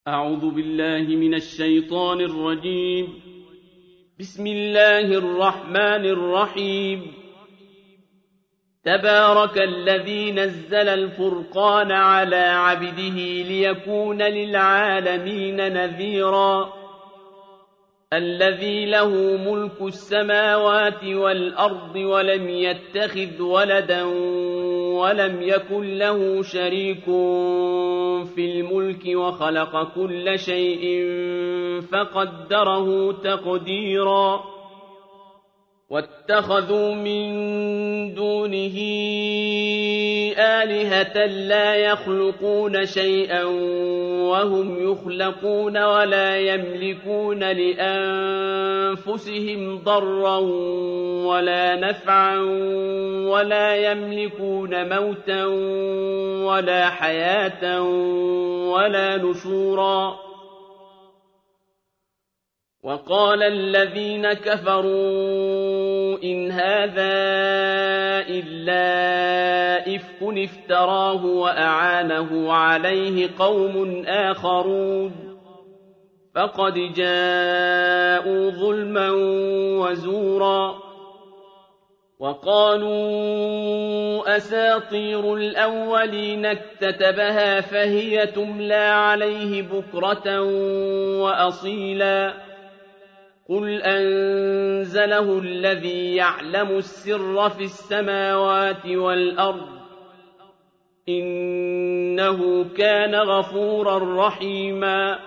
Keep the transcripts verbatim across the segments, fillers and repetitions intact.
أعوذ بالله من الشيطان الرجيم. بسم الله الرحمن الرحيم. تبارك الذي نزل الفرقان على عبده ليكون للعالمين نذيرا. الذي له ملك السماوات والأرض ولم يتخذ ولدا ولم يكن له شريك في الملك وخلق كل شيء فقدره تقديرا. واتخذوا من دونه آلهة لا يخلقون شيئا وهم يخلقون ولا يملكون لأنفسهم ضرا ولا نفعا ولا يملكون موتا ولا حياة ولا نشورا. وقال الذين كفروا إن هذا إلا إفك افتراه وأعانه عليه قوم آخرون فقد جاءوا ظلما وزورا. وقالوا أساطير الأولين اكتتبها فهي تملى عليه بكرة وأصيلا. قل أنزله الذي يعلم السر في السماوات والأرض إنه كان غفورا رحيما.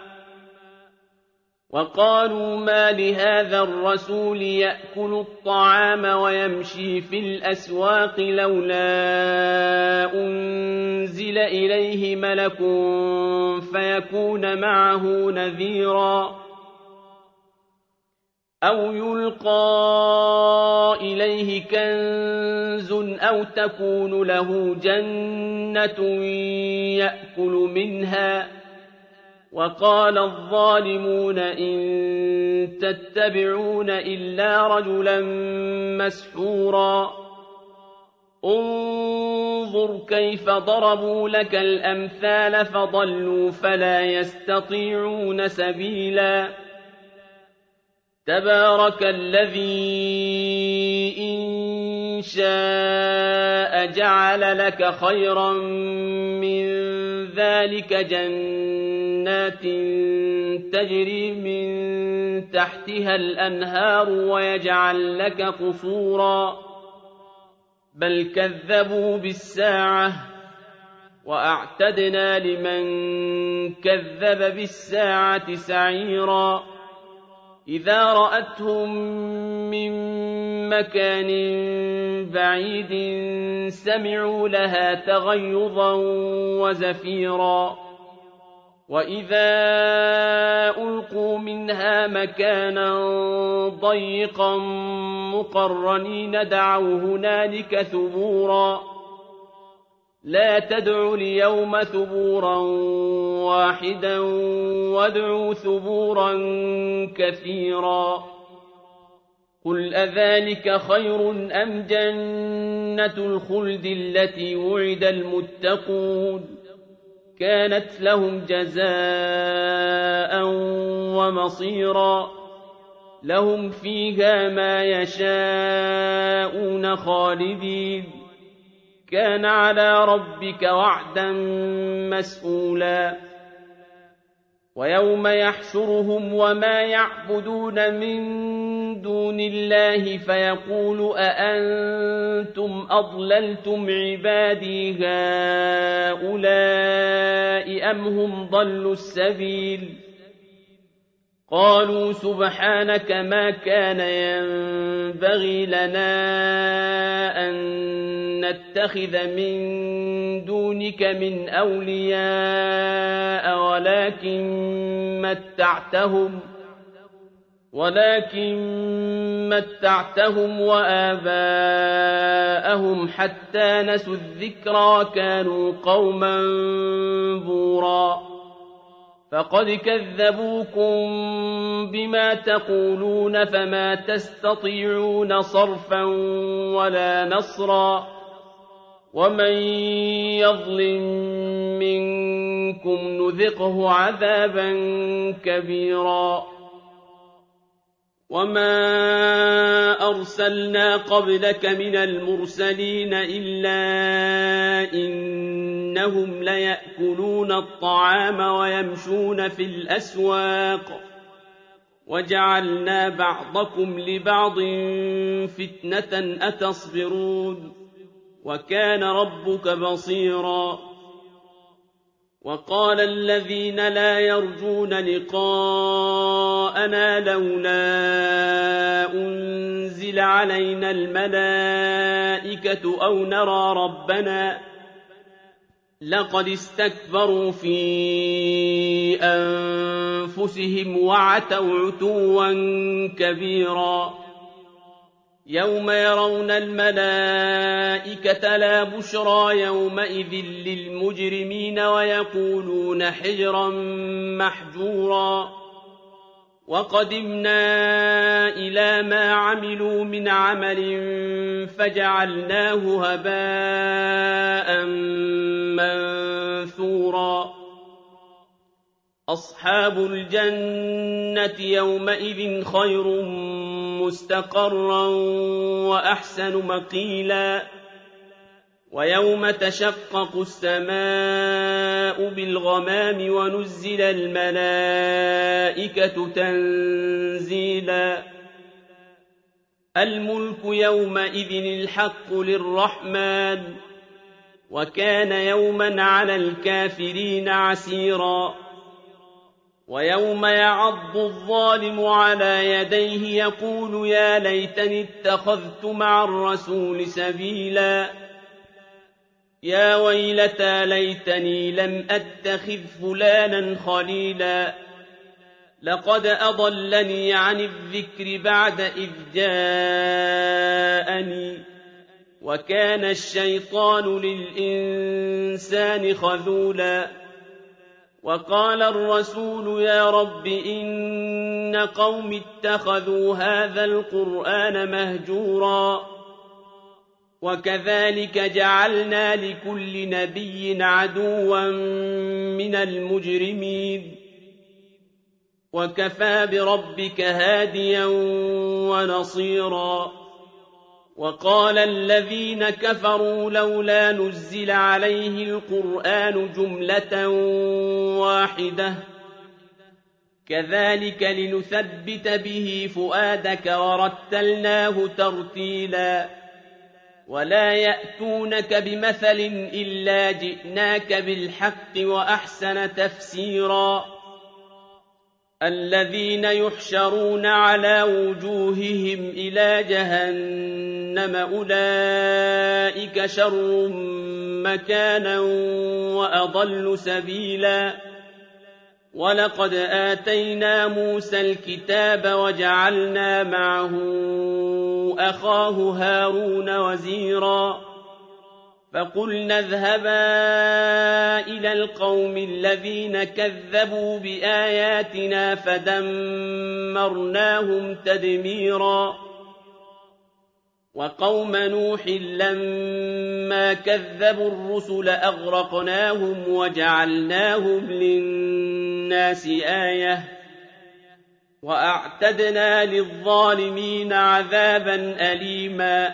وقالوا ما لهذا الرسول يأكل الطعام ويمشي في الأسواق لولا أنزل إليه ملك فيكون معه نذيرا. أو يلقى إليه كنز أو تكون له جنة يأكل منها. وقال الظالمون إن تتبعون إلا رجلا مسحورا. انظر كيف ضربوا لك الأمثال فضلوا فلا يستطيعون سبيلا. تبارك الذي إن شاء جعل لك خيرا من ذلك جنات تجري من تحتها الأنهار ويجعل لك قصورا. بل كذبوا بالساعة وأعتدنا لمن كذب بالساعة سعيرا. إذا رأتهم من مكان بعيد سمعوا لها تغيظا وزفيرا. وإذا ألقوا منها مكانا ضيقا مقرنين دعوا هنالك ثبورا. لا تدعوا اليوم ثبورا واحدا وادعوا ثبورا كثيرا. قل أذلك خير أم جنة الخلد التي وعد المتقون كانت لهم جزاء ومصيرا. لهم فيها ما يشاءون خالدين كان على ربك وعدا مسئولا. ويوم يحشرهم وما يعبدون من دون الله فيقول أأنتم أضللتم عبادي هؤلاء أم هم ضلوا السبيل. قالوا سبحانك ما كان ينبغي لنا أن نتخذ من دونك من أولياء ولكن متعتهم ولكن متعتهم وآباءهم حتى نسوا الذكرى كانوا قوما بورا. فقد كذبوكم بما تقولون فما تستطيعون صرفا ولا نصرا. ومن يظلم منكم منكم نذقه عذابا كبيرا وما أرسلنا قبلك من المرسلين إلا إنهم ليأكلون الطعام ويمشون في الأسواق وجعلنا بعضكم لبعض فتنة أتصبرون وكان ربك بصيرا وقال الذين لا يرجون لقاءنا لولا أنزل علينا الملائكة أو نرى ربنا لقد استكبروا في أنفسهم وعتوا عتوا كبيرا يوم يرون الملائكة لا بشرى يومئذ للمجرمين ويقولون حجرا محجورا وقدمنا إلى ما عملوا من عمل فجعلناه هباء منثورا أصحاب الجنة يومئذ خير مستقرا وأحسن مقيلا ويوم تشقق السماء بالغمام ونزل الملائكة تنزيلا الملك يومئذ الحق للرحمن وكان يوما على الكافرين عسيرا ويوم يعض الظالم على يديه يقول يا ليتني اتخذت مع الرسول سبيلا يا ويلتى ليتني لم أتخذ فلانا خليلا لقد أضلني عن الذكر بعد إذ جاءني وكان الشيطان للإنسان خذولا وقال الرسول يا رب إن قوم اتخذوا هذا القرآن مهجورا وكذلك جعلنا لكل نبي عدوا من المجرمين وكفى بربك هاديا ونصيرا وقال الذين كفروا لولا نزل عليه القرآن جملة واحدة كذلك لنثبت به فؤادك ورتلناه ترتيلا ولا يأتونك بمثل إلا جئناك بالحق وأحسن تفسيرا الذين يحشرون على وجوههم إلى جهنم أولئك شر مكانا وأضل سبيلا ولقد آتينا موسى الكتاب وجعلنا معه أخاه هارون وزيرا فقلنا اذهبا إلى القوم الذين كذبوا بآياتنا فدمرناهم تدميرا وقوم نوح لما كذبوا الرسل أغرقناهم وجعلناهم للناس آية وأعتدنا للظالمين عذابا أليما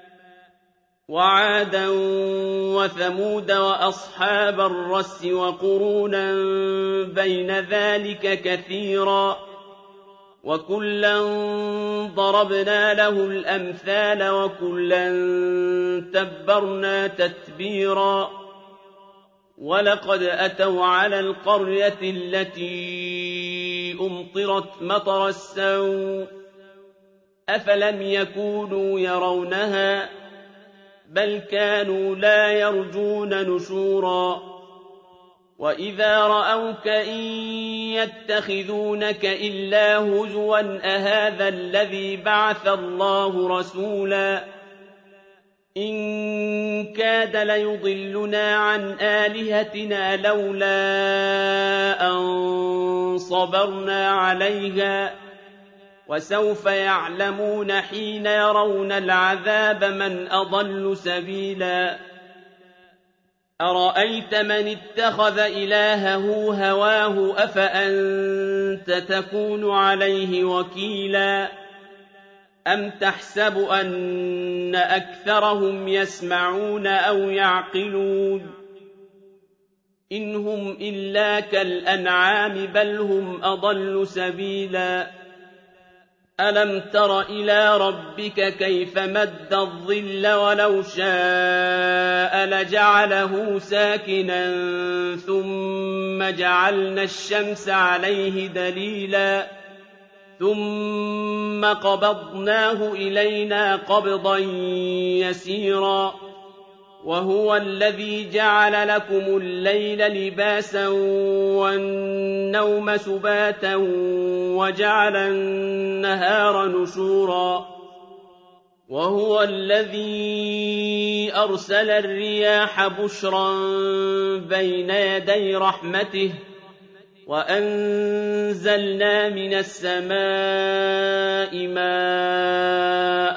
وعادا وثمود وأصحاب الرس وقرونا بين ذلك كثيرا وكلا ضربنا له الأمثال وكلا تبرنا تتبيرا ولقد أتوا على القرية التي أمطرت مطر السوء أفلم يكونوا يرونها بل كانوا لا يرجون نشورا وإذا رأوك إن يتخذونك إلا هزوا أهذا الذي بعث الله رسولا إن كاد ليضلنا عن آلهتنا لولا أن صبرنا عليها وسوف يعلمون حين يرون العذاب من أضل سبيلا أرأيت من اتخذ إلهه هواه أفأنت تكون عليه وكيلا أم تحسب أن أكثرهم يسمعون أو يعقلون إن هم إلا كالأنعام بل هم أضل سبيلا ألم تر إلى ربك كيف مد الظل ولو شاء لجعله ساكنا ثم جعلنا الشمس عليه دليلا ثم قبضناه إلينا قبضا يسيرا وهو الذي جعل لكم الليل لباسا والنوم سباتا وجعل النهار نشورا وهو الذي أرسل الرياح بشرا بين يدي رحمته وأنزلنا من السماء ماء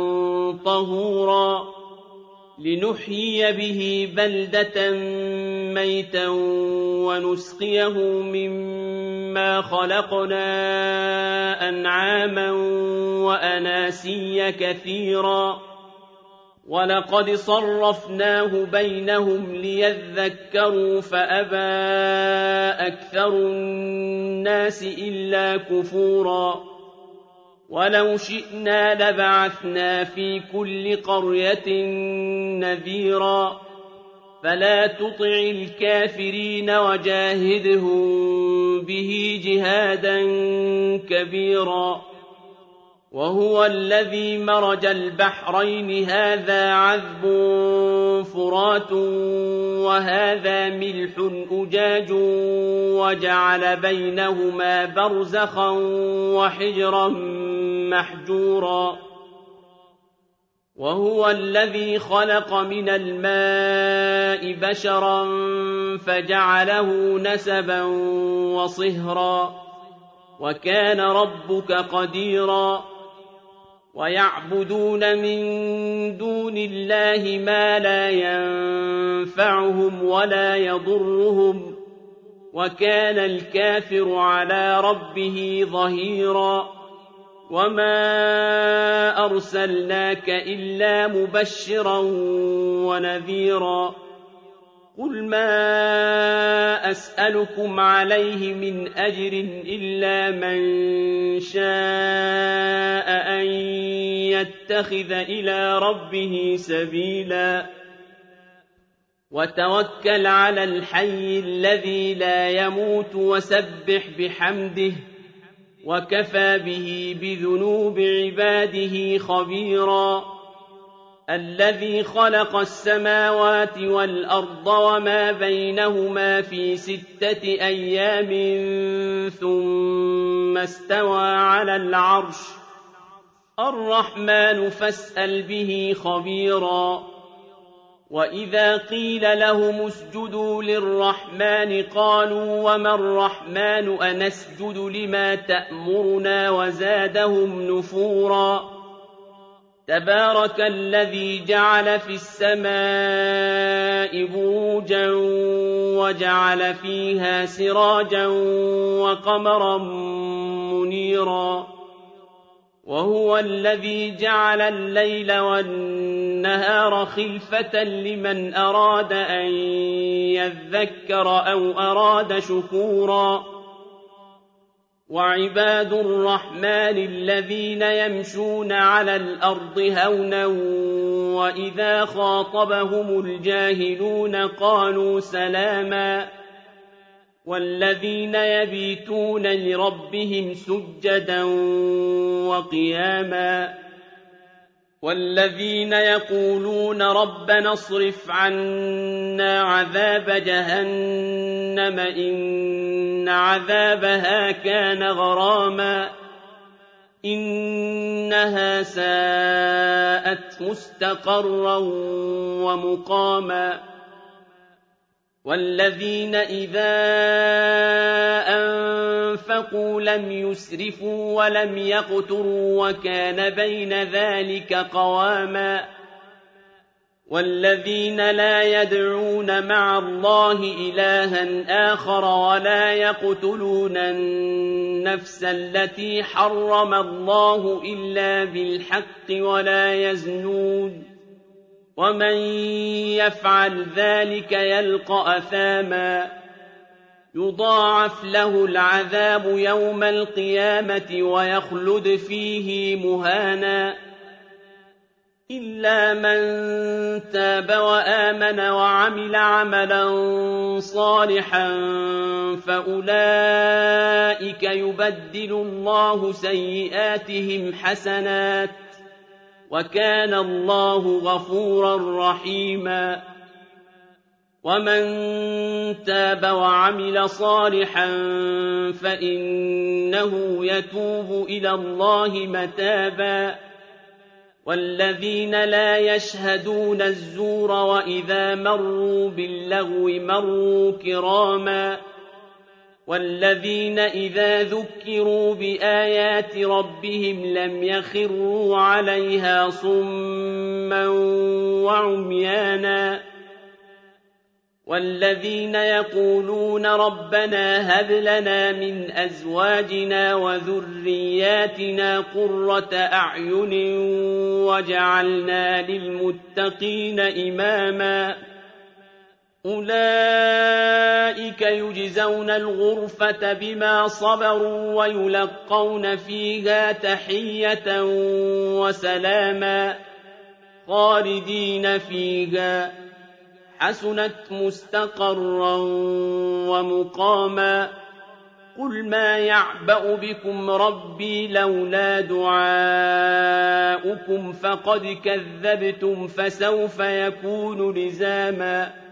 طهورا لنحيي به بلدة ميتا ونسقيه مما خلقنا أنعاما وأناسيا كثيرا ولقد صرفناه بينهم ليذكروا فأبى أكثر الناس إلا كفورا ولو شئنا لبعثنا في كل قرية نذيرا فلا تطع الكافرين وجاهدهم به جهادا كبيرا وهو الذي مرج البحرين هذا عذب فرات وهذا ملح أجاج وجعل بينهما برزخا وحجرا محجورا وهو الذي خلق من الماء بشرا فجعله نسبا وصهرا وكان ربك قديرا ويعبدون من دون الله ما لا ينفعهم ولا يضرهم وكان الكافر على ربه ظهيرا وما أرسلناك إلا مبشرا ونذيرا قل ما أسألكم عليه من أجر إلا من شاء أن يتخذ إلى ربه سبيلا وتوكل على الحي الذي لا يموت وسبح بحمده وكفى به بذنوب عباده خبيرا الذي خلق السماوات والأرض وما بينهما في ستة أيام ثم استوى على العرش الرحمن فاسأل به خبيرا وإذا قيل لهم اسجدوا للرحمن قالوا وما الرحمن أنسجد لما تأمرنا وزادهم نفورا تبارك الذي جعل في السماء بروجا وجعل فيها سراجا وقمرا منيرا وهو الذي جعل الليل والنهار خلفة لمن أراد أن يذكر أو أراد شكورا وعباد الرحمن الذين يمشون على الأرض هونا وإذا خاطبهم الجاهلون قالوا سلاما والذين يبيتون لربهم سجدا وقياما والذين يقولون ربنا اصرف عنا عذاب جهنم إن عذابها كان غراما إنها ساءت مستقرا ومقاما والذين إذا أنفقوا لم يسرفوا ولم يقتروا وكان بين ذلك قواما والذين لا يدعون مع الله إلها آخر ولا يقتلون النفس التي حرم الله إلا بالحق ولا يزنون ومن يفعل ذلك يلقى أثاما يضاعف له العذاب يوم القيامة ويخلد فيه مهانا إلا من تاب وآمن وعمل عملا صالحا فأولئك يبدل الله سيئاتهم حسنات وكان الله غفورا رحيما ومن تاب وعمل صالحا فإنه يتوب إلى الله متابا والذين لا يشهدون الزور وإذا مروا باللغو مروا كراما والذين إذا ذكروا بآيات ربهم لم يخروا عليها صما وعميانا والذين يقولون ربنا هب لنا من أزواجنا وذرياتنا قرة أعين وجعلنا للمتقين إماما أولئك يجزون الغرفة بما صبروا ويلقون فيها تحية وسلاما خالدين فيها حسنت مستقرا ومقاما قل ما يعبأ بكم ربي لولا دعاؤكم فقد كذبتم فسوف يكون لزاما